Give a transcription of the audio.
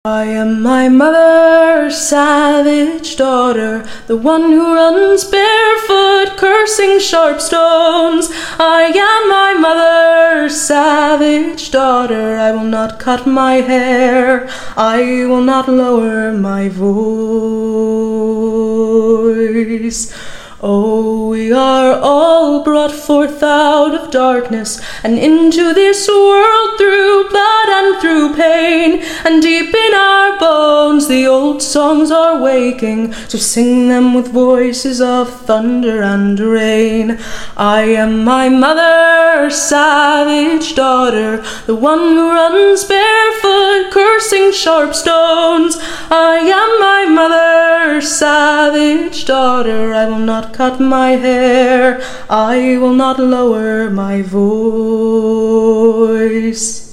I am my mother's savage daughter, the one who runs barefoot, cursing sharp stones. I am my mother's savage daughter, I will not cut my hair, I will not lower my voice. Oh, we are all brought forth out of darkness and into this world through blood and through pain, and deep in our bones the old songs are waking to sing them with voices of thunder and rain. I am my mother's savage daughter, the one who runs barefoot, cursing sharp stones. I am my mother's savage daughter, I will not cut my hair, I will not lower my voice.